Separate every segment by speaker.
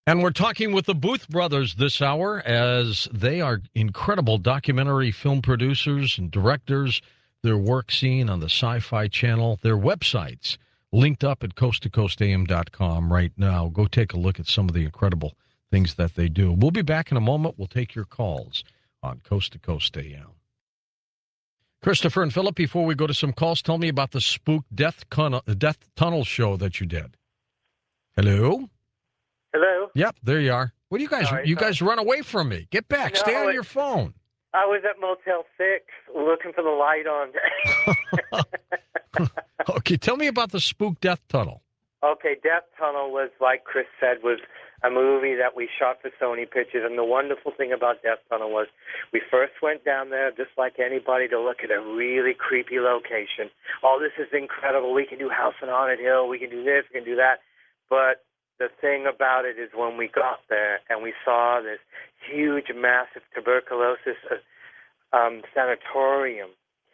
Speaker 1: And we're talking with the Booth brothers this hour as they are incredible documentary film producers and directors. Their work seen on the Sci-Fi Channel, their websites linked up at coasttocoastam.com right now. Go take a look at some of the incredible things that they do. We'll be back in a moment. We'll take your calls on Coast to Coast AM. Christopher and Philip, before we go to some calls, tell me about the Spook Death Tunnel show that you did. Hello?
Speaker 2: Hello?
Speaker 1: Yep, there you are. What do you guys?
Speaker 2: Sorry,
Speaker 1: You guys run away from me. Get back. Stay on your phone.
Speaker 2: I was at Motel 6 looking for the light on.
Speaker 1: Okay, tell me about the Spook Death Tunnel.
Speaker 2: Okay, Death Tunnel was, like Chris said, was a movie that we shot for Sony Pictures. And the wonderful thing about Death Tunnel was we first went down there just like anybody to look at a really creepy location. Oh, this is incredible. We can do House on Haunted Hill. We can do this. We can do that. But the thing about it is when we got there and we saw this huge, massive tuberculosis sanatorium,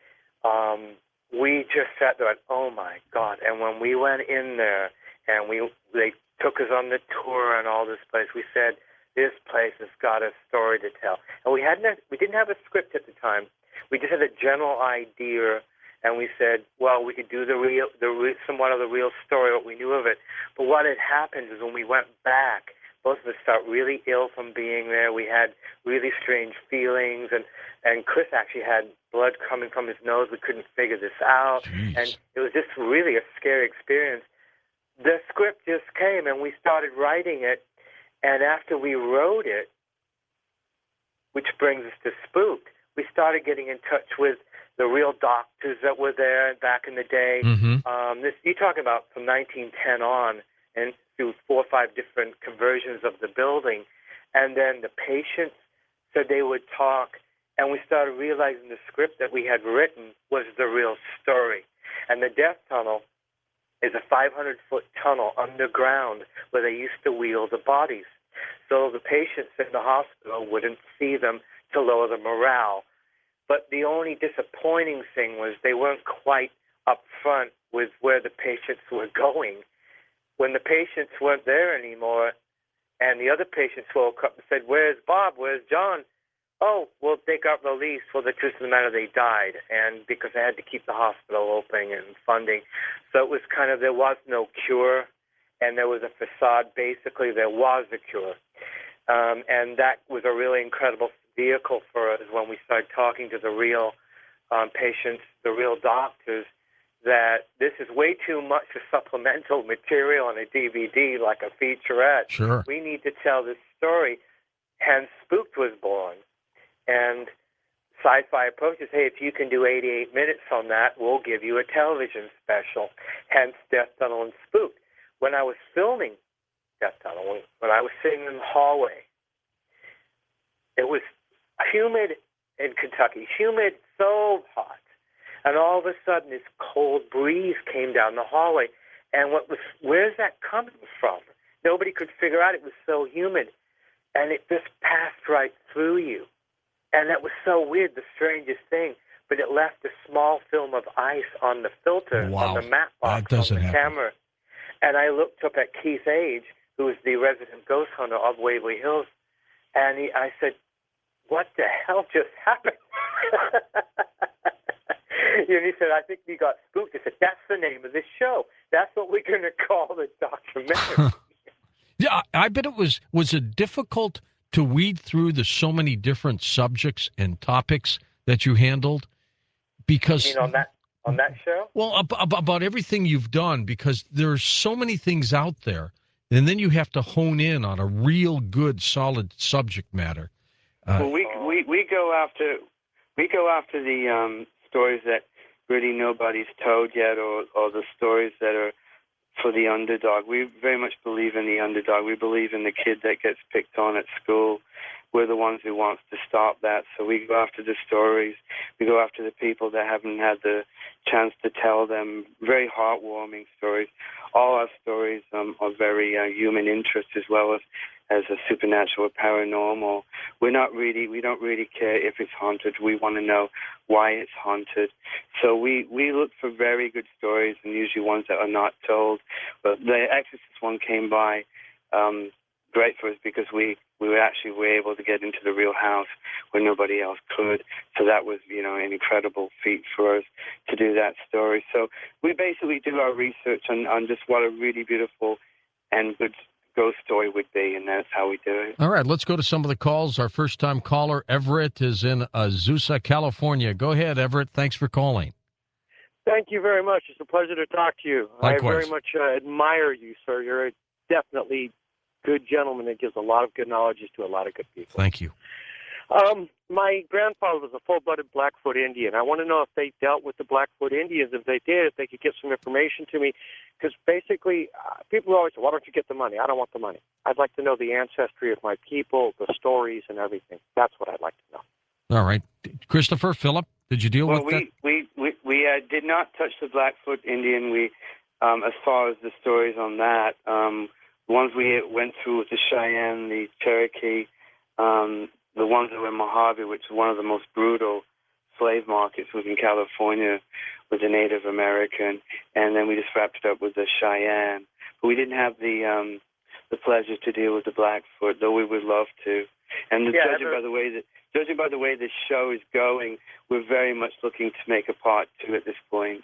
Speaker 2: we just sat there and, oh, my God. And when we went in there and they took us on the tour and all this place, we said, this place has got a story to tell. And we didn't have a script at the time. We just had a general idea. And we said, well, we could do somewhat of the real story, what we knew of it. But what had happened is when we went back, both of us felt really ill from being there. We had really strange feelings, and Chris actually had blood coming from his nose. We couldn't figure this out.
Speaker 1: Jeez.
Speaker 2: And it was just really a scary experience. The script just came, and we started writing it. And after we wrote it, which brings us to Spook, we started getting in touch with the real doctors that were there back in the day.
Speaker 1: Mm-hmm.
Speaker 2: You're talking about from 1910 on, and through 4 or 5 different conversions of the building. And then the patients said they would talk, and we started realizing the script that we had written was the real story. And the Death Tunnel is a 500-foot tunnel underground where they used to wheel the bodies. So the patients in the hospital wouldn't see them to lower the morale. But the only disappointing thing was they weren't quite up front with where the patients were going. When the patients weren't there anymore, and the other patients woke up and said, where's Bob? Where's John? Oh, well, they got released. Well, the truth of the matter, they died, and because they had to keep the hospital open and funding. So it was kind of, there was no cure, and there was a facade. Basically, there was a cure. And that was a really incredible vehicle for us when we started talking to the real patients, the real doctors, that this is way too much for supplemental material on a DVD like a featurette.
Speaker 1: Sure.
Speaker 2: We need to tell this story. Hence, Spooked was born. And Sci-Fi approaches, hey, if you can do 88 minutes on that, we'll give you a television special. Hence, Death Tunnel and Spooked. When I was filming Death Tunnel, when I was sitting in the hallway, it was humid in Kentucky, humid, so hot. And all of a sudden, this cold breeze came down the hallway. And where's that coming from? Nobody could figure out. It was so humid. And it just passed right through you. And that was so weird, the strangest thing. But it left a small film of ice on the filter,
Speaker 1: Wow.
Speaker 2: on the matte box, on the camera. And I looked up at Keith Age, who is the resident ghost hunter of Waverly Hills, and I said, what the hell just happened? And he said, I think we got spooked. I said, that's the name of this show. That's what we're going to call the documentary.
Speaker 1: Yeah, I bet it was it difficult to weed through the so many different subjects and topics that you handled? Because
Speaker 2: you mean on that show?
Speaker 1: Well, about everything you've done, because there's so many things out there, and then you have to hone in on a real good, solid subject matter.
Speaker 3: Well, we go after the stories that really nobody's told yet, or the stories that are for the underdog. We very much believe in the underdog. We believe in the kid that gets picked on at school. We're the ones who wants to stop that. So we go after the stories. We go after the people that haven't had the chance to tell them. Very heartwarming stories. All our stories are very human interest, as well as a supernatural or paranormal. We don't really care if it's haunted. We want to know why it's haunted. So we look for very good stories, and usually ones that are not told. But the Exorcist one came by great for us because we were able to get into the real house when nobody else could. So that was, an incredible feat for us to do that story. So we basically do our research on just what a really beautiful and good ghost story would be, and that's how we do it.
Speaker 1: All right, let's go to some of the calls. Our first-time caller, Everett, is in Azusa, California. Go ahead, Everett. Thanks for calling.
Speaker 4: Thank you very much. It's a pleasure to talk to you.
Speaker 1: Likewise.
Speaker 4: I very much admire you, sir. You're a definitely good gentleman that gives a lot of good knowledge to a lot of good people.
Speaker 1: Thank you.
Speaker 4: My grandfather was a full-blooded Blackfoot Indian. I want to know if they dealt with the Blackfoot Indians. If they did, if they could get some information to me. Because basically, people always say, why don't you get the money? I don't want the money. I'd like to know the ancestry of my people, the stories, and everything. That's what I'd like to know.
Speaker 1: All right. Christopher, Philip, did you deal with that?
Speaker 3: We did not touch the Blackfoot Indian. We, as far as the stories on that, the ones we went through with the Cheyenne, the Cherokee, the ones that were in Mojave, which was one of the most brutal slave markets, was in California with the Native American, and then we just wrapped it up with the Cheyenne. But we didn't have the pleasure to deal with the Blackfoot, though we would love to. And judging by the way this show is going, we're very much looking to make a part two at this point.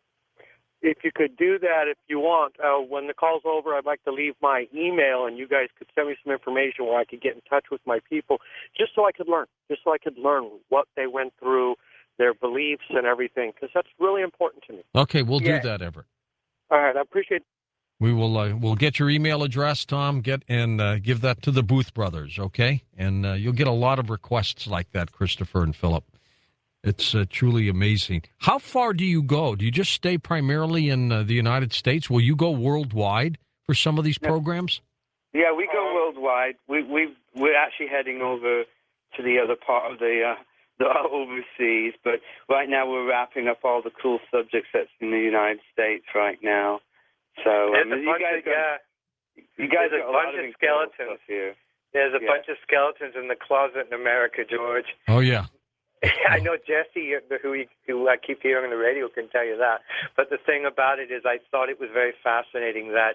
Speaker 4: If you could do that, if you want, when the call's over, I'd like to leave my email, and you guys could send me some information where I could get in touch with my people, just so I could learn what they went through, their beliefs and everything, because that's really important to me.
Speaker 1: Okay, we'll do that, Everett.
Speaker 4: All right, I appreciate it.
Speaker 1: We will we'll get your email address, Tom, give that to the Booth brothers, okay? And you'll get a lot of requests like that, Christopher and Philip. It's truly amazing. How far do you go? Do you just stay primarily in the United States? Will you go worldwide for some of these programs?
Speaker 3: Yeah, we go worldwide. We're actually heading over to the other part of the overseas, but right now we're wrapping up all the cool subjects that's in the United States right now. So you guys got a bunch of skeletons
Speaker 2: here. There's a bunch of skeletons in the closet in America, George.
Speaker 1: Oh yeah.
Speaker 2: I know Jesse, who I keep hearing on the radio, can tell you that. But the thing about it is, I thought it was very fascinating that,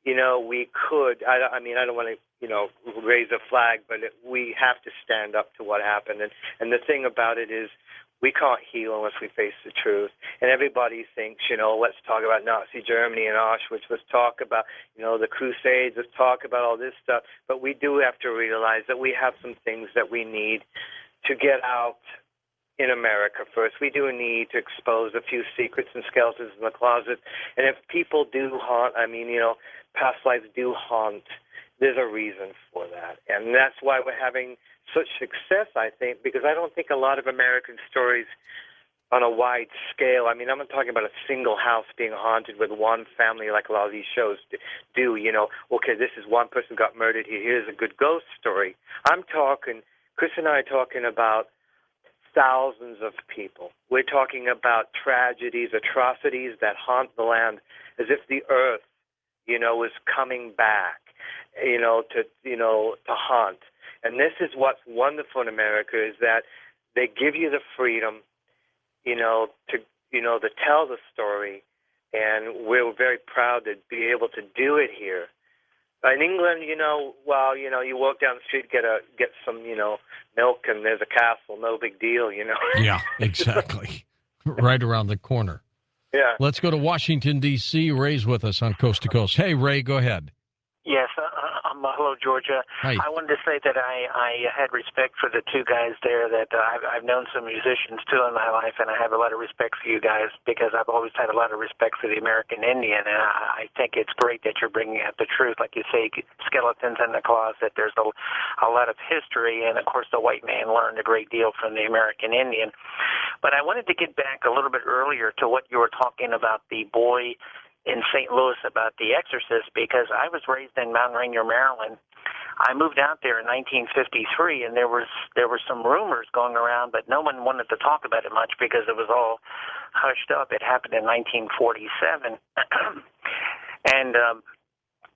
Speaker 2: we could. I don't want to, raise a flag, but we have to stand up to what happened. And the thing about it is, we can't heal unless we face the truth. And everybody thinks, let's talk about Nazi Germany and Auschwitz. Let's talk about, the Crusades. Let's talk about all this stuff. But we do have to realize that we have some things that we need to get out in America first. We do need to expose a few secrets and skeletons in the closet. And if people do haunt, past lives do haunt, there's a reason for that. And that's why we're having such success, I think, because I don't think a lot of American stories on a wide scale, I'm not talking about a single house being haunted with one family like a lot of these shows do, okay, this is one person got murdered here, here's a good ghost story. Chris and I are talking about thousands of people. We're talking about tragedies, atrocities that haunt the land as if the earth, is coming back, to haunt. And this is what's wonderful in America is that they give you the freedom, to tell the story, and we're very proud to be able to do it here. In England, you walk down the street, get some, milk, and there's a castle, no big deal,
Speaker 1: Yeah, exactly. Right around the corner.
Speaker 2: Yeah.
Speaker 1: Let's go to Washington, D.C. Ray's with us on Coast to Coast. Hey, Ray, go ahead.
Speaker 5: Yes, hello, Georgia.
Speaker 1: Hi.
Speaker 5: I wanted to say that I had respect for the two guys there. That I've known some musicians too in my life, and I have a lot of respect for you guys because I've always had a lot of respect for the American Indian, and I think it's great that you're bringing out the truth. Like you say, skeletons in the closet. There's a lot of history, and of course, the white man learned a great deal from the American Indian. But I wanted to get back a little bit earlier to what you were talking about the boy in St. Louis about The Exorcist, because I was raised in Mount Rainier, Maryland. I moved out there in 1953, and there were some rumors going around, but no one wanted to talk about it much because it was all hushed up. It happened in 1947, and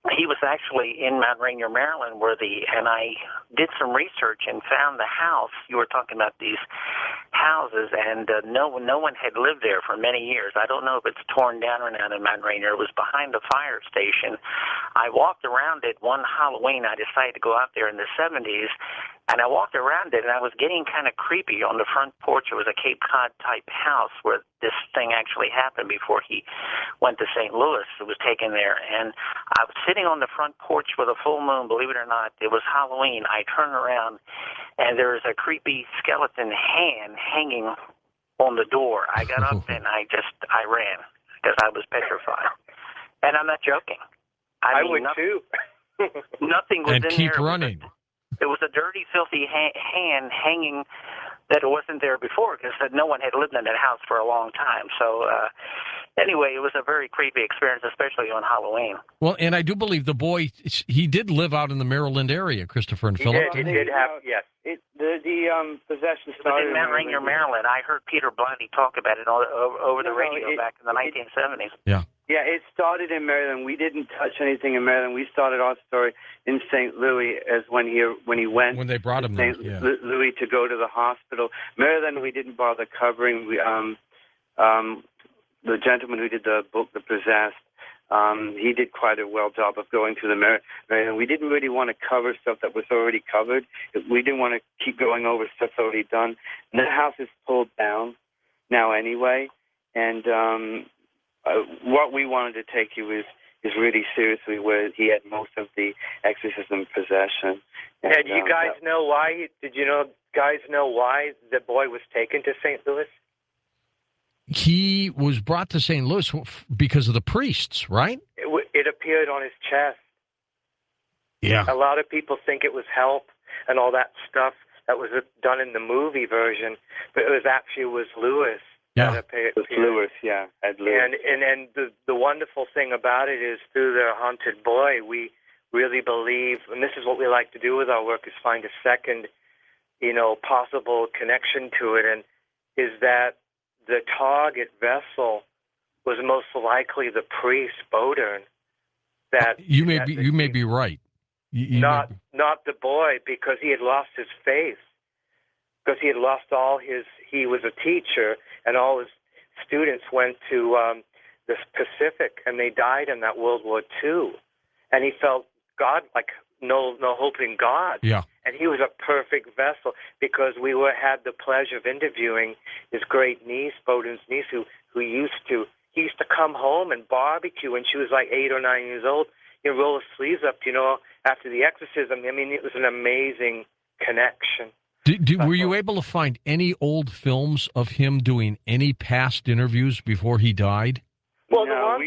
Speaker 5: he was actually in Mount Rainier, Maryland, and I did some research and found the house. You were talking about these houses, and no one had lived there for many years. I don't know if it's torn down or not in Mount Rainier. It was behind the fire station. I walked around it one Halloween. I decided to go out there in the 70s, and I walked around it, and I was getting kind of creepy on the front porch. It was a Cape Cod-type house where this thing actually happened before he went to St. Louis. It was taken there, and I was sitting on the front porch with a full moon, believe it or not. It was Halloween. I turned around, and there was a creepy skeleton hand hanging on the door. I got up, and I ran because I was petrified. And I'm not joking.
Speaker 2: I would too.
Speaker 5: Nothing was
Speaker 1: and
Speaker 5: in
Speaker 1: keep
Speaker 5: there.
Speaker 1: running.
Speaker 5: It was a dirty, filthy hand hanging that wasn't there before because no one had lived in that house for a long time. So anyway, it was a very creepy experience, especially on Halloween.
Speaker 1: Well, and I do believe the boy, he did live out in the Maryland area, Christopher and Philip.
Speaker 2: He did have, yes.
Speaker 3: The possession started
Speaker 5: in Mount Rainier, Maryland. I heard Peter Blatty talk about it over the radio back in the 1970s.
Speaker 1: Yeah.
Speaker 3: Yeah, it started in Maryland. We didn't touch anything in Maryland. We started our story in St. Louis as when he went.
Speaker 1: When they brought him there, yeah.
Speaker 3: Louis to go to the hospital. Maryland, we didn't bother covering. We, the gentleman who did the book, The Possessed, he did quite a well job of going through the Maryland. We didn't really want to cover stuff that was already covered. We didn't want to keep going over stuff already done. And the house is pulled down now anyway, and what we wanted to take you is really seriously where he had most of the exorcism possession. And
Speaker 2: do you guys know why? Did you guys know why the boy was taken to St. Louis?
Speaker 1: He was brought to St. Louis because of the priests, right?
Speaker 2: It appeared on his chest.
Speaker 1: Yeah.
Speaker 2: A lot of people think it was help and all that stuff that was done in the movie version, but it was Lewis.
Speaker 1: Yeah.
Speaker 3: It was Lewis, yeah. Ed Lewis.
Speaker 2: And the wonderful thing about it is through the Haunted Boy, we really believe, and this is what we like to do with our work, is find a second, possible connection to it, and is that the target vessel was most likely the priest Bodern. That
Speaker 1: you may be right.
Speaker 2: Not the boy, because he had lost his faith. Because he had lost all his, he was a teacher, and all his students went to the Pacific, and they died in that World War II. And he felt God, like no hope in God.
Speaker 1: Yeah.
Speaker 2: And he was a perfect vessel, because we had the pleasure of interviewing his great niece, Bodern's niece, who used to come home and barbecue when she was like 8 or 9 years old. Roll her sleeves up, after the exorcism. I mean, it was an amazing connection.
Speaker 1: Were you able to find any old films of him doing any past interviews before he died?
Speaker 2: Well,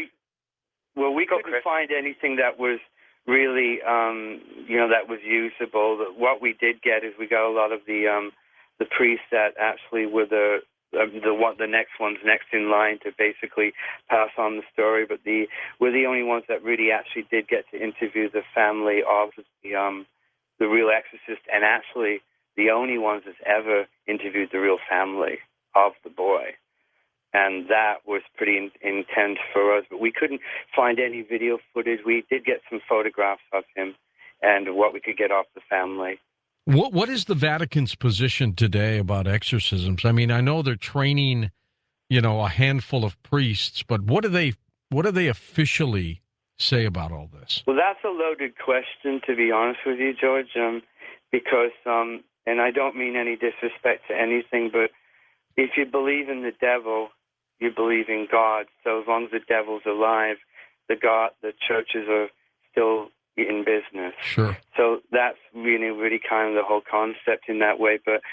Speaker 3: we couldn't find anything that was really, that was usable. What we did get is we got a lot of the priests that actually were the next ones next in line to basically pass on the story, but we're the only ones that really actually did get to interview the family of the real exorcist, and actually the only ones that's ever interviewed the real family of the boy. And that was pretty intense for us. But we couldn't find any video footage. We did get some photographs of him and what we could get off the family.
Speaker 1: What is the Vatican's position today about exorcisms? I mean, I know they're training, a handful of priests, but what do they officially say about all this?
Speaker 3: Well, that's a loaded question, to be honest with you, George, because and I don't mean any disrespect to anything, but if you believe in the devil, you believe in God. So as long as the devil's alive, the churches are still in business.
Speaker 1: Sure.
Speaker 3: So that's really kind of the whole concept in that way. But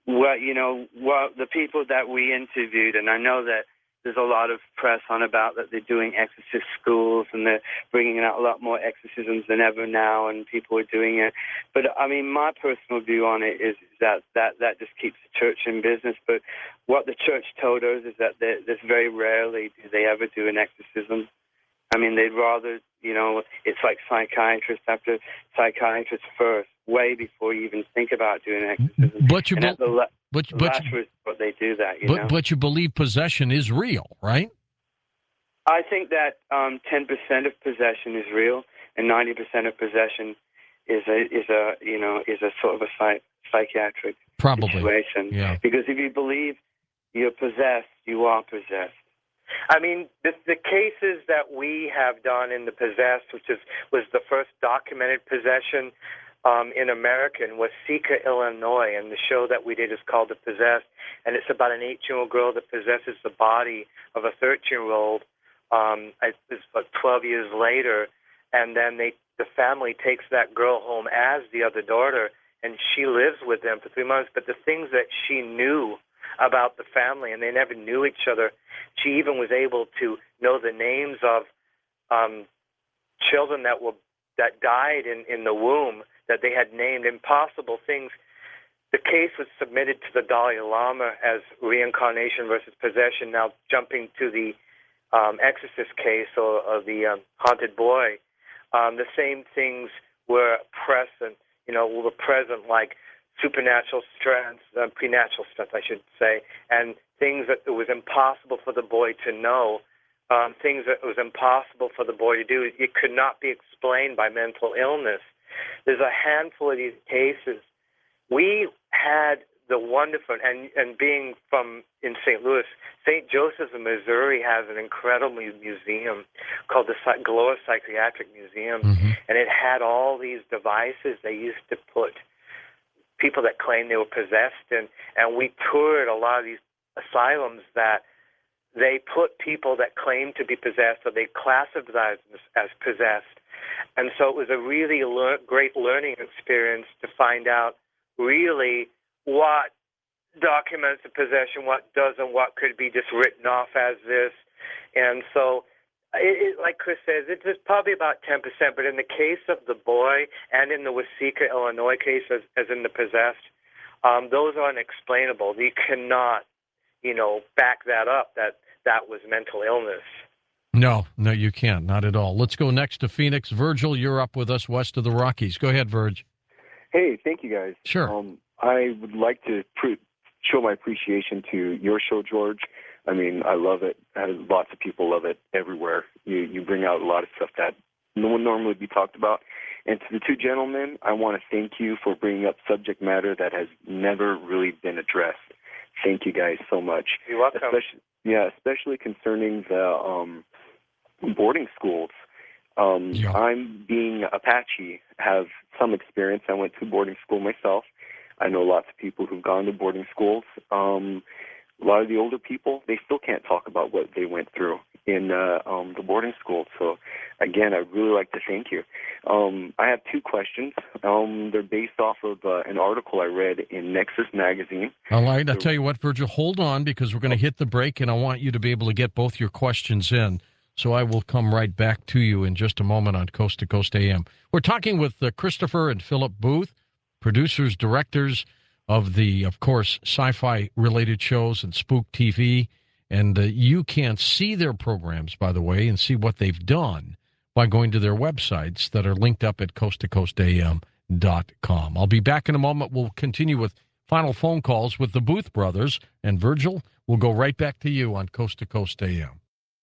Speaker 3: the people that we interviewed, and I know that there's a lot of press on about that they're doing exorcist schools and they're bringing out a lot more exorcisms than ever now, and people are doing it. But I mean, my personal view on it is that just keeps the church in business. But what the church told us is that there's very rarely do they ever do an exorcism. I mean, they'd rather, it's like psychiatrist after psychiatrist first, way before you even think about doing an exorcism.
Speaker 1: But you
Speaker 3: what they do that,
Speaker 1: But you believe possession is real, right?
Speaker 3: I think that 10% of possession is real, and 90% of possession is a sort of a psychiatric situation.
Speaker 1: Yeah.
Speaker 3: Because if you believe you're possessed, you are possessed.
Speaker 2: I mean, the cases that we have done in the Possessed, was the first documented possession in America, in Waseca, Illinois, and the show that we did is called The Possessed, and it's about an 8-year-old girl that possesses the body of a 13-year-old. It's about 12 years later, and then the family takes that girl home as the other daughter, and she lives with them for 3 months. But the things that she knew about the family, and they never knew each other. She even was able to know the names of children that died in the womb, that they had named, impossible things. The case was submitted to the Dalai Lama as reincarnation versus possession. Now jumping to the Exorcist case or the haunted boy, the same things were present, like supernatural strength, prenatural strength, I should say, and things that it was impossible for the boy to know, things that it was impossible for the boy to do. It could not be explained by mental illness. There's a handful of these cases. We had the wonderful, and being from in St. Louis, St. Joseph's in Missouri has an incredible museum called the Galore Psychiatric Museum, and it had all these devices they used to put people that claimed they were possessed, and we toured a lot of these asylums that they put people that claimed to be possessed, or they classified them as possessed. And so it was a really great learning experience to find out really what documents a possession, what doesn't, what could be just written off as this. And so, like Chris says, it's probably about 10%, but in the case of the boy and in the Waseca, Illinois case, as in the Possessed, those are unexplainable. You cannot, back that up, that was mental illness.
Speaker 1: No, you can't. Not at all. Let's go next to Phoenix. Virgil, you're up with us west of the Rockies. Go ahead, Virg.
Speaker 6: Hey, thank you, guys.
Speaker 1: Sure.
Speaker 6: I would like to show my appreciation to your show, George. I mean, I love it. Lots of people love it everywhere. You bring out a lot of stuff that no one normally be talked about. And to the two gentlemen, I want to thank you for bringing up subject matter that has never really been addressed. Thank you guys so much.
Speaker 2: You're welcome.
Speaker 6: Especially concerning the boarding schools. I'm being Apache, have some experience. I went to boarding school myself. I know lots of people who've gone to boarding schools. A lot of the older people, they still can't talk about what they went through in the boarding school. So, again, I'd really like to thank you. I have two questions. They're based off of an article I read in Nexus Magazine.
Speaker 1: All right. I'll tell you what, Virgil, hold on, because we're going to hit the break, and I want you to be able to get both your questions in. So I will come right back to you in just a moment on Coast to Coast AM. We're talking with Christopher and Philip Booth, producers, directors of course, sci-fi related shows and Spook TV. And you can see their programs, by the way, and see what they've done by going to their websites that are linked up at coasttocoastam.com. I'll be back in a moment. We'll continue with final phone calls with the Booth brothers. And Virgil, we'll go right back to you on Coast to Coast AM.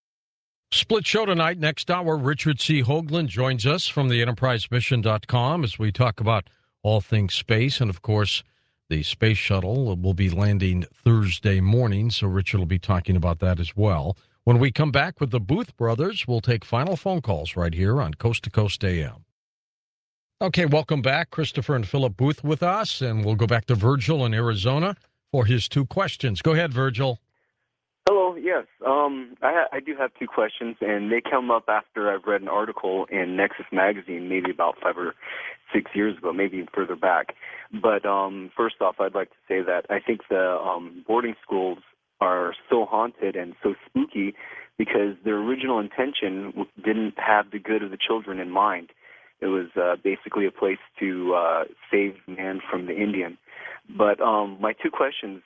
Speaker 1: Split show tonight. Next hour, Richard C. Hoagland joins us from the EnterpriseMission.com as we talk about all things space. And, of course, the space shuttle will be landing Thursday morning, so Richard will be talking about that as well. When we come back with the Booth brothers, we'll take final phone calls right here on Coast to Coast AM. Okay, welcome back. Christopher and Philip Booth with us, and we'll go back to Virgil in Arizona for his two questions. Go ahead, Virgil.
Speaker 6: Hello, yes. I do have two questions, and they come up after I've read an article in Nexus Magazine, maybe about 5 or 6 years ago, maybe even further back. But first off, I'd like to say that I think the boarding schools are so haunted and so spooky because their original intention didn't have the good of the children in mind. It was basically a place to save man from the Indian. But my two questions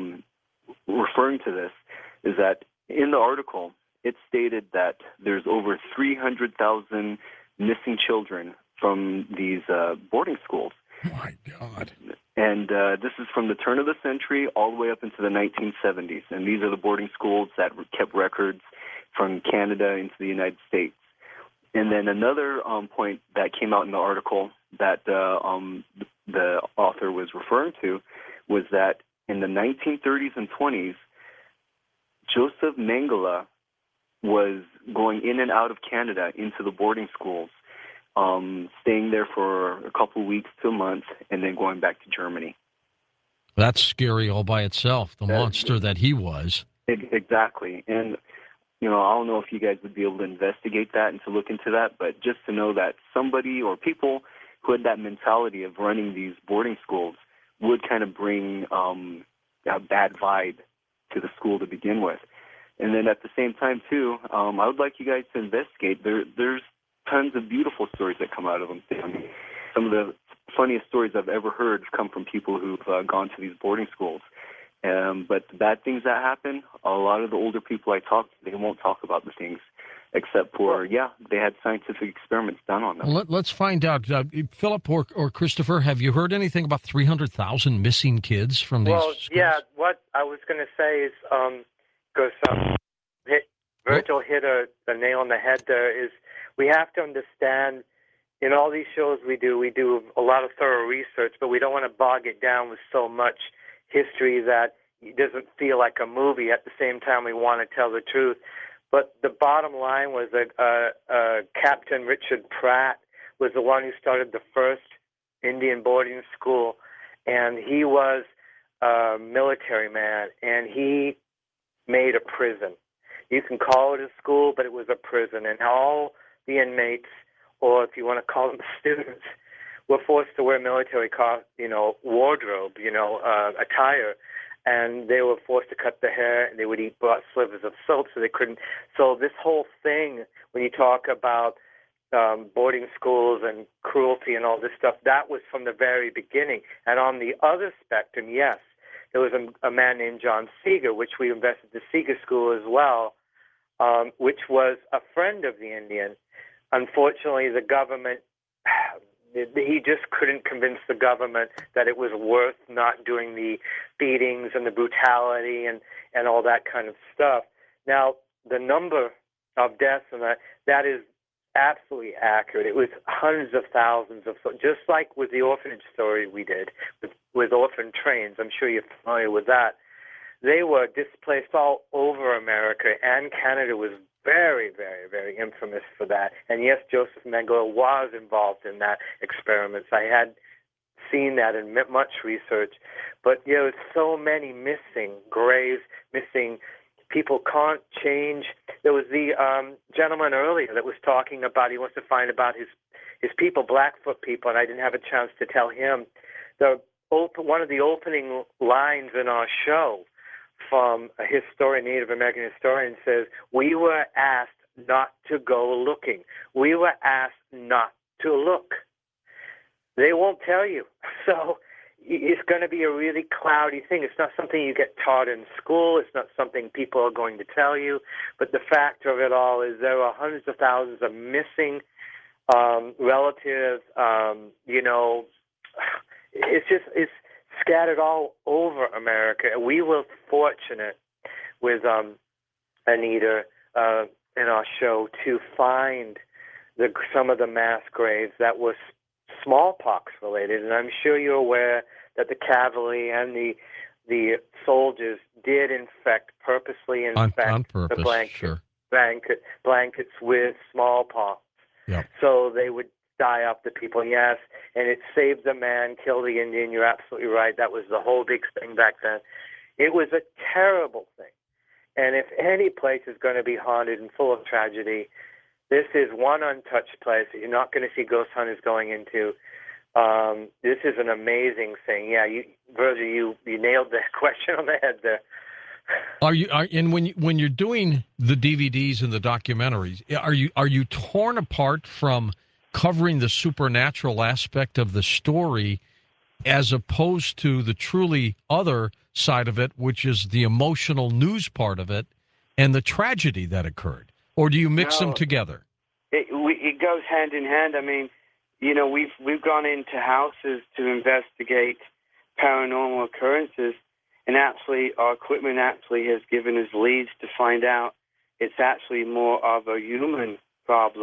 Speaker 6: referring to this is that in the article, it stated that there's over 300,000 missing children from these boarding schools.
Speaker 1: Oh, my God.
Speaker 6: And this is from the turn of the century all the way up into the 1970s. And these are the boarding schools that kept records from Canada into the United States. And then another point that came out in the article that the author was referring to was that in the 1930s and 20s, Joseph Mengele was going in and out of Canada into the boarding schools, staying there for a couple of weeks to a month, and then going back to Germany.
Speaker 1: That's scary all by itself, the monster that he was.
Speaker 6: Exactly. And, I don't know if you guys would be able to investigate that and to look into that, but just to know that somebody or people who had that mentality of running these boarding schools would kind of bring a bad vibe to the school to begin with. And then at the same time, too, I would like you guys to investigate. There's tons of beautiful stories that come out of them. I mean, some of the funniest stories I've ever heard come from people who've gone to these boarding schools. But the bad things that happen, a lot of the older people I talk to, they won't talk about the things, except for, they had scientific experiments done on them.
Speaker 1: Well, let's find out. Philip or Christopher, have you heard anything about 300,000 missing kids from these schools?
Speaker 2: Yeah, what I was going to say is, because Virgil hit a nail on the head there, is we have to understand in all these shows we do a lot of thorough research, but we don't want to bog it down with so much history that it doesn't feel like a movie. At the same time, we want to tell the truth. But the bottom line was Captain Richard Pratt was the one who started the first Indian boarding school, and he was a military man, and he made a prison. You can call it a school, but it was a prison, and all the inmates, or if you want to call them students, were forced to wear military wardrobe, attire, and they were forced to cut their hair, and they would eat slivers of soap, so they couldn't. So this whole thing, when you talk about boarding schools and cruelty and all this stuff, that was from the very beginning. And on the other spectrum, yes, there was a man named John Seeger, which we invested the Seeger School as well, which was a friend of the Indian. Unfortunately, the government, he just couldn't convince the government that it was worth not doing the beatings and the brutality and all that kind of stuff. Now, the number of deaths, and that is absolutely accurate. It was hundreds of thousands of, just like with the orphanage story we did with orphan trains. I'm sure you're familiar with that. They were displaced all over America, and Canada was very, very, very infamous for that. And yes, Joseph Mengele was involved in that experiments. I had seen that in much research. But there was so many missing graves, missing people can't change. There was the gentleman earlier that was talking about he wants to find about his people, Blackfoot people, and I didn't have a chance to tell him. One of the opening lines in our show from a historian, Native American historian, says, "We were asked not to go looking. We were asked not to look." They won't tell you. So it's going to be a really cloudy thing. It's not something you get taught in school. It's not something people are going to tell you. But the fact of it all is there are hundreds of thousands of missing relatives. It's scattered all over America. We were fortunate with Anita in our show to find some of the mass graves that were smallpox related, and I'm sure you're aware that the cavalry and the soldiers did purposely infect the blankets with smallpox.
Speaker 1: Yep.
Speaker 2: So they would die up the people, yes, and it saved the man, killed the Indian. You're absolutely right. That was the whole big thing back then. It was a terrible thing. And if any place is going to be haunted and full of tragedy, this is one untouched place that you're not going to see ghost hunters going into. This is an amazing thing. Yeah, Virgil, you nailed the question on the head there.
Speaker 1: And when you're doing the DVDs and the documentaries, are you torn apart from covering the supernatural aspect of the story as opposed to the truly other side of it, which is the emotional news part of it and the tragedy that occurred? Or do you mix them together?
Speaker 3: It goes hand in hand. I mean, we've gone into houses to investigate paranormal occurrences, and our equipment has given us leads to find out it's actually more of a human problem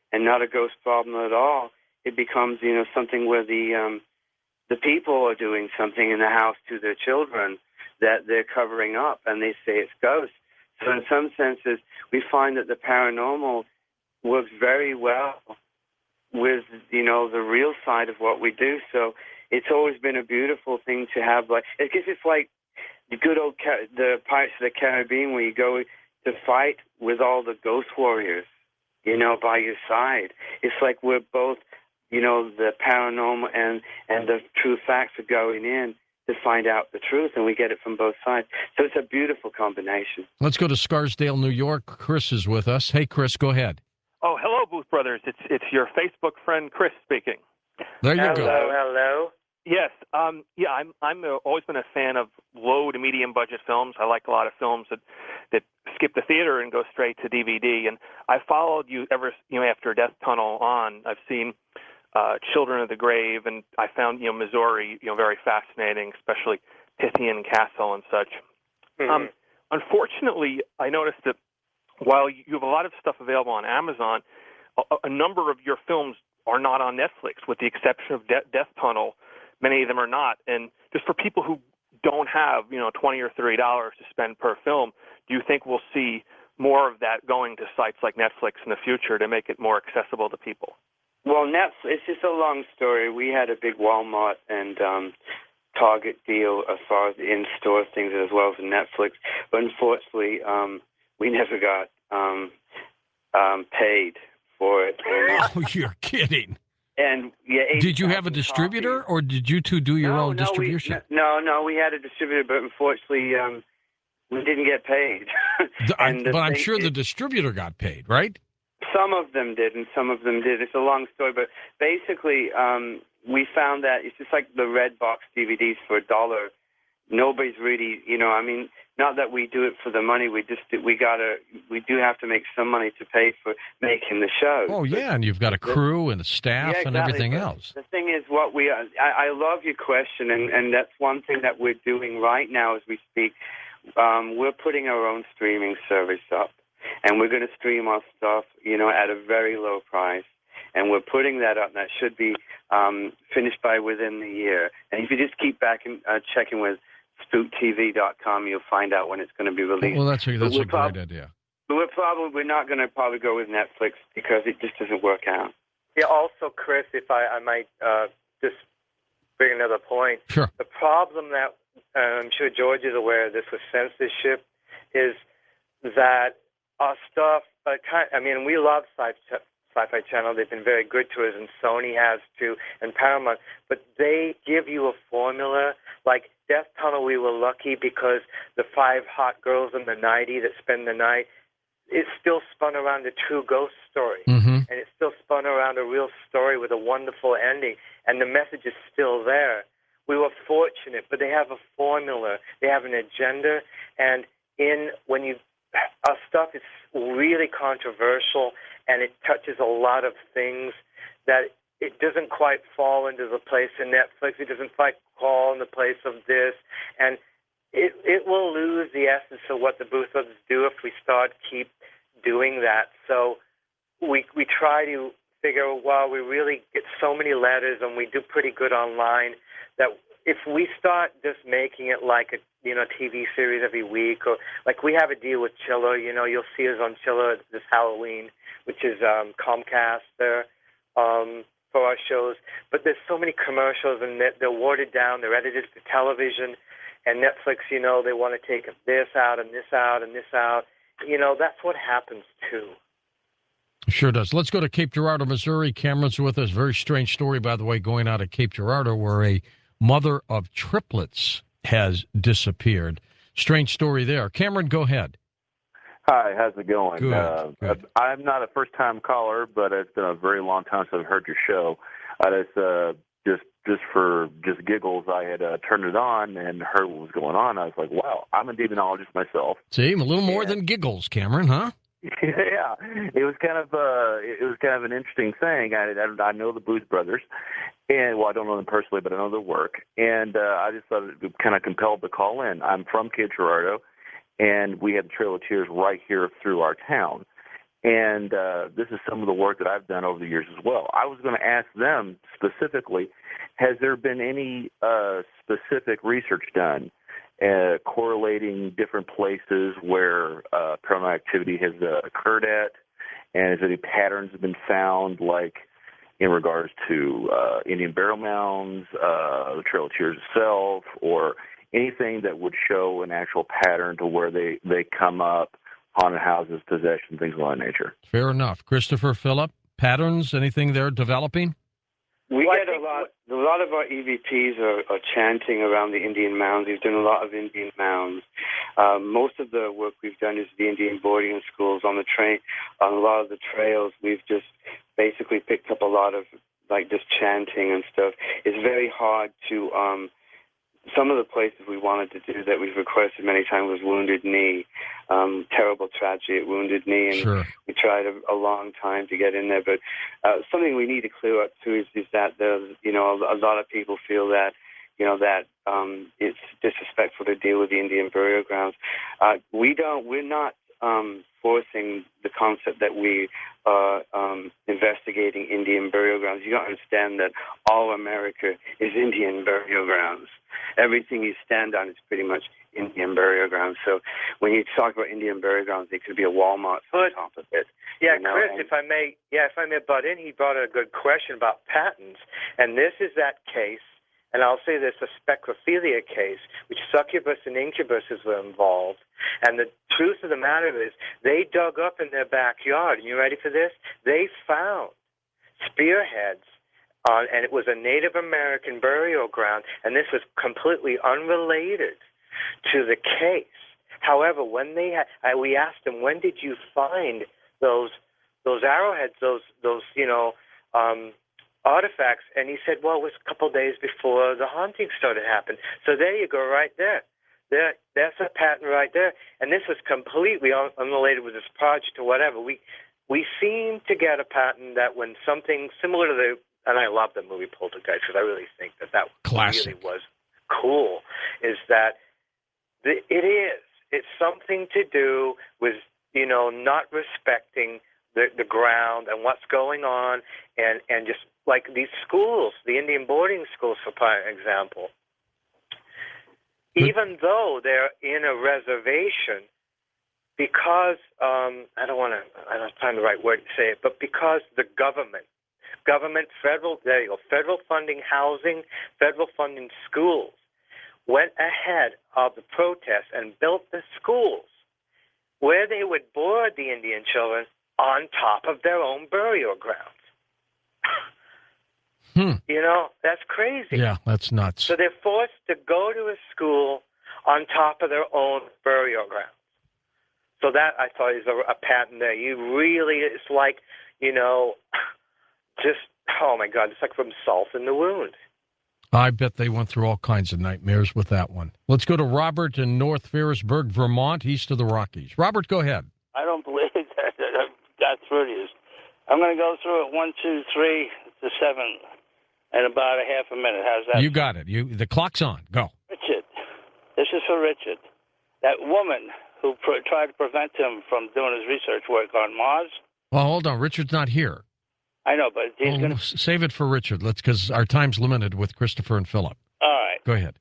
Speaker 3: and not a ghost problem at all. It becomes, something where the people are doing something in the house to their children that they're covering up, and they say it's ghosts. So in some senses, we find that the paranormal works very well with, the real side of what we do. So it's always been a beautiful thing to have. I guess it's like the good old the Pirates of the Caribbean, where you go to fight with all the ghost warriors, by your side. It's like we're both, the paranormal and the true facts are going in to find out the truth, and we get it from both sides. So it's a beautiful combination.
Speaker 1: Let's go to Scarsdale, New York. Chris is with us. Hey, Chris, go ahead.
Speaker 7: Oh, hello, Booth Brothers. It's your Facebook friend Chris speaking.
Speaker 1: There you go.
Speaker 2: Hello.
Speaker 7: Yes. I'm always been a fan of low to medium budget films. I like a lot of films that skip the theater and go straight to DVD. And I followed you ever after Death Tunnel on. I've seen Children of the Grave, and I found Missouri very fascinating, especially Pythian Castle and such. Mm-hmm. Unfortunately, I noticed that while you have a lot of stuff available on Amazon, a number of your films are not on Netflix, with the exception of Death Tunnel. Many of them are not. And just for people who don't have, $20 or $30 to spend per film, do you think we'll see more of that going to sites like Netflix in the future to make it more accessible to people?
Speaker 3: Well, Netflix, it's just a long story. We had a big Walmart and Target deal as far as in-store things as well as Netflix. But unfortunately, we never got paid for it.
Speaker 1: Oh, you're kidding.
Speaker 3: And
Speaker 1: did you have a distributor, or did you two do your own distribution?
Speaker 3: No, we had a distributor, but unfortunately, we didn't get paid.
Speaker 1: But I'm sure the distributor got paid, right?
Speaker 3: Some of them did, and some of them did. It's a long story, but basically, we found that it's just like the red box DVDs for $1. Nobody's really, not that we do it for the money. We do have to make some money to pay for making the show.
Speaker 1: Oh yeah, and you've got a crew and a staff and everything else.
Speaker 3: The thing is, I love your question, and that's one thing that we're doing right now as we speak. We're putting our own streaming service up, and we're going to stream our stuff, at a very low price. And we're putting that up, and that should be finished by within the year. And if you just keep back and checking with SpookTV.com, you'll find out when it's going to be released.
Speaker 1: Well, that's a great idea.
Speaker 3: But we're not going to probably go with Netflix because it just doesn't work out.
Speaker 2: Yeah. Also, Chris, if I might just bring another point.
Speaker 1: Sure.
Speaker 2: The problem that I'm sure George is aware of this with censorship is that our stuff. We love Sci-Fi Channel. They've been very good to us, and Sony has too, and Paramount. But they give you a formula. Like Death Tunnel, we were lucky because the 5 hot girls in the 90 that spend the night, it's still spun around a true ghost story.
Speaker 1: Mm-hmm.
Speaker 2: And it's still spun around a real story with a wonderful ending, and the message is still there. We were fortunate, but they have a formula. They have an agenda, and our stuff is really controversial, and it touches a lot of things that it doesn't quite fall into the place in Netflix. It doesn't quite fall in the place of this, and it will lose the essence of what the Booth Brothers do if we keep doing that. So we try to figure, we really get so many letters, and we do pretty good online, that if we start just making it like a TV series every week, or like we have a deal with Chiller, you'll see us on Chiller this Halloween, which is Comcast there for our shows. But there's so many commercials, and they're watered down, they're edited for television, and Netflix, they want to take this out and this out and this out. That's what happens too.
Speaker 1: Sure does. Let's go to Cape Girardeau, Missouri. Cameron's with us. Very strange story, by the way, going out of Cape Girardeau, where a mother of triplets has disappeared. Strange story there. Cameron, go ahead.
Speaker 8: Hi, how's it going?
Speaker 1: Good.
Speaker 8: I'm not a first-time caller, but it's been a very long time since I've heard your show. Just for giggles, I had turned it on and heard what was going on. I was like, wow, I'm a demonologist myself.
Speaker 1: See, a little more than giggles, Cameron, huh?
Speaker 8: Yeah, it was kind of an interesting thing. I know the Booth Brothers, and I don't know them personally, but I know their work, and I just thought it kind of compelled to call in. I'm from Cape Girardeau, and we have the Trail of Tears right here through our town, And this is some of the work that I've done over the years as well. I was going to ask them specifically, has there been any specific research done correlating different places where paranormal activity has occurred at? And has any patterns been found, like in regards to Indian burial mounds, the Trail of Tears itself, or anything that would show an actual pattern to where they come up, haunted houses, possession, things of that nature?
Speaker 1: Fair enough. Christopher, Philip, patterns, anything they're developing?
Speaker 3: We get a lot of our EVPs are chanting around the Indian mounds. We've done a lot of Indian mounds. Most of the work we've done is the Indian boarding schools on the train. On a lot of the trails, we've just basically picked up a lot of like just chanting and stuff. It's very hard to. Some of the places we wanted to do that we've requested many times was Wounded Knee, terrible tragedy at Wounded Knee, and
Speaker 1: Sure.
Speaker 3: we tried a long time to get in there. But something we need to clear up too is that there's, a lot of people feel that it's disrespectful to deal with the Indian burial grounds. We're not forcing the concept that we are investigating Indian burial grounds. You don't understand that all America is Indian burial grounds. Everything you stand on is pretty much Indian burial grounds. So when you talk about Indian burial grounds, it could be a Walmart on top of it.
Speaker 2: Yeah, Chris, if I may butt in, he brought in a good question about patents, and this is that case. And I'll say this, a spectrophilia case, which succubus and incubuses were involved. And the truth of the matter is they dug up in their backyard, and you ready for this? They found spearheads, and it was a Native American burial ground, and this was completely unrelated to the case. However, when we asked them, when did you find those arrowheads, those artifacts, and he said, well, it was a couple of days before the haunting started happening. So there you go, right there. That's a pattern right there. And this was completely unrelated with this project or whatever. We seem to get a pattern that when something similar to and I love the movie Poltergeist because I really think that
Speaker 1: Classic.
Speaker 2: Really was cool, is that it's something to do with, not respecting the ground and what's going on, and just like these schools, the Indian boarding schools, for example, even though they're in a reservation, because I don't find the right word to say it, but because the government, federal funding housing, federal funding schools, went ahead of the protests and built the schools where they would board the Indian children on top of their own burial grounds. That's crazy.
Speaker 1: Yeah, that's nuts.
Speaker 2: So they're forced to go to a school on top of their own burial grounds. So that, I thought, is a pattern there. It's like, just, oh my God, it's like from salt in the wound.
Speaker 1: I bet they went through all kinds of nightmares with that one. Let's go to Robert in North Ferrisburg, Vermont, east of the Rockies. Robert, go ahead.
Speaker 9: I don't believe that I've got through this. I'm going to go through it 1, 2, 3 to 7 in about a half a minute. How's that?
Speaker 1: You got it. The clock's on. Go.
Speaker 9: Richard. This is for Richard. That woman who tried to prevent him from doing his research work on Mars.
Speaker 1: Well, hold on. Richard's not here.
Speaker 9: I know, but he's going to...
Speaker 1: Save it for Richard. Because our time's limited with Christopher and Philip.
Speaker 9: All right.
Speaker 1: Go ahead.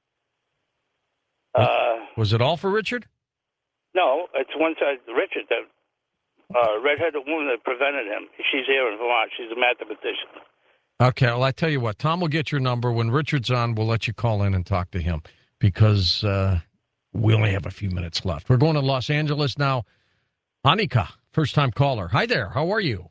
Speaker 1: Was it all for Richard?
Speaker 9: No, it's one side. Richard, the redheaded woman that prevented him. She's here in Vermont. She's a mathematician.
Speaker 1: Okay, well, I tell you what. Tom will get your number. When Richard's on, we'll let you call in and talk to him because we only have a few minutes left. We're going to Los Angeles now. Anika, first-time caller. Hi there. How are you?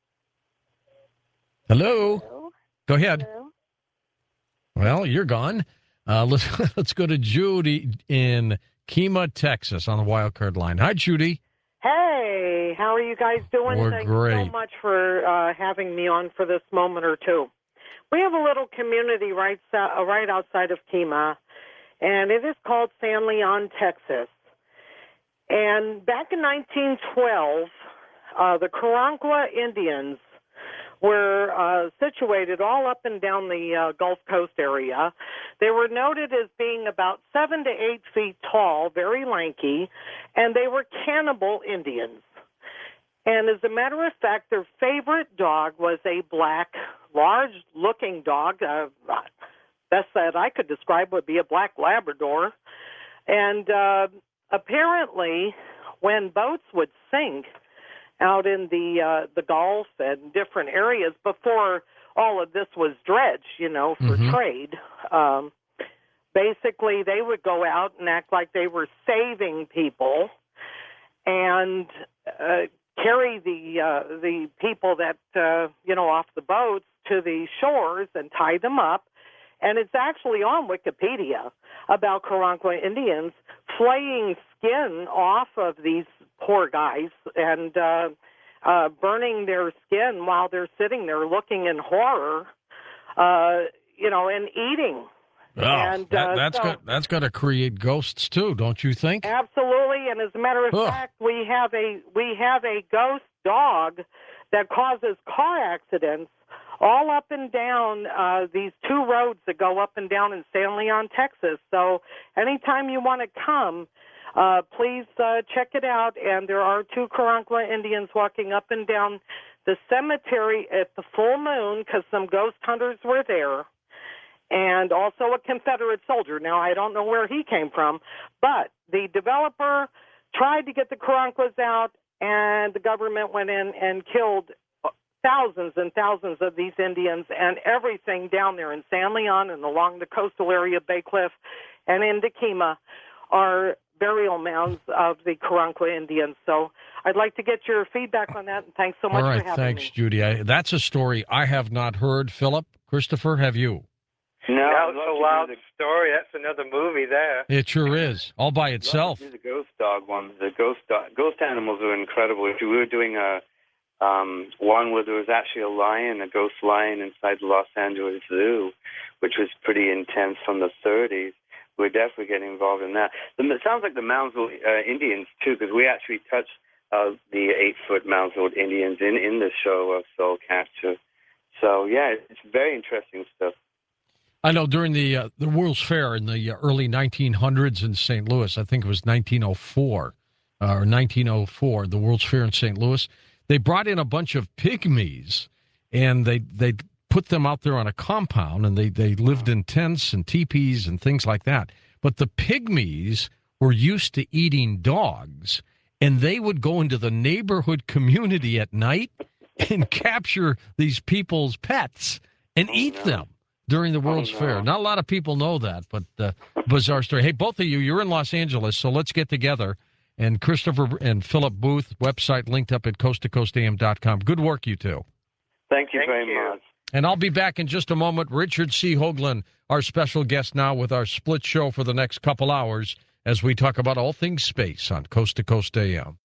Speaker 1: Hello?
Speaker 10: Hello?
Speaker 1: Go ahead.
Speaker 10: Hello?
Speaker 1: Well, you're gone. Let's go to Judy in Kemah, Texas, on the wild card line. Hi, Judy.
Speaker 10: Hey, how are you guys doing?
Speaker 1: We're
Speaker 10: Thanks
Speaker 1: great.
Speaker 10: so much for having me on for this moment or two. We have a little community right outside of Kemah, and it is called San Leon, Texas. And back in 1912, the Karankawa Indians were situated all up and down the Gulf Coast area. They were noted as being about 7 to 8 feet tall, very lanky, and they were cannibal Indians. And as a matter of fact, their favorite dog was a black, large-looking dog. Best that I could describe would be a black Labrador. And apparently, when boats would sink out in the Gulf and different areas before all of this was dredged, for trade, basically they would go out and act like they were saving people and carry the people that off the boats to the shores and tie them up. And it's actually on Wikipedia about Karankawa Indians flaying skin off of these poor guys and burning their skin while they're sitting there looking in horror, and eating.
Speaker 1: Oh,
Speaker 10: and
Speaker 1: that's got to create ghosts too, don't you think?
Speaker 10: Absolutely. And as a matter of fact, we have a ghost dog that causes car accidents all up and down these two roads that go up and down in San Leon, Texas. So anytime you want to come, please check it out. And there are two Karankawa Indians walking up and down the cemetery at the full moon because some ghost hunters were there. And also a Confederate soldier. Now, I don't know where he came from, but the developer tried to get the Karankawas out, and the government went in and killed thousands and thousands of these Indians, and everything down there in San Leon and along the coastal area of Bay Cliff and into Kemah are burial mounds of the Karankawa Indians. So I'd like to get your feedback on that, and thanks so much for having me.
Speaker 1: All right, thanks, Judy. That's a story I have not heard. Philip, Christopher, have you?
Speaker 2: No, that was a wild story. That's another movie there.
Speaker 1: It sure is, all by itself.
Speaker 3: The ghost dog one. The ghost animals are incredible. We were doing one where there was actually a ghost lion inside the Los Angeles Zoo, which was pretty intense from the 30s. We're definitely getting involved in that. It sounds like the Moundsville Indians, too, because we actually touched the 8-foot Moundsville Indians in the show of Soul Catcher. So, yeah, it's very interesting stuff.
Speaker 1: I know during the World's Fair in the early 1900s in St. Louis, I think it was 1904 or 1904, the World's Fair in St. Louis, they brought in a bunch of pygmies, and they put them out there on a compound, and they lived in tents and teepees and things like that. But the pygmies were used to eating dogs, and they would go into the neighborhood community at night and capture these people's pets and eat them during the World's Fair. Not a lot of people know that, but bizarre story. Hey, both of you, you're in Los Angeles, so let's get together. And Christopher and Philip Booth, website linked up at coasttocoastam.com. Good work, you two.
Speaker 3: Thank you very much.
Speaker 1: And I'll be back in just a moment. Richard C. Hoagland, our special guest now with our split show for the next couple hours as we talk about all things space on Coast to Coast AM.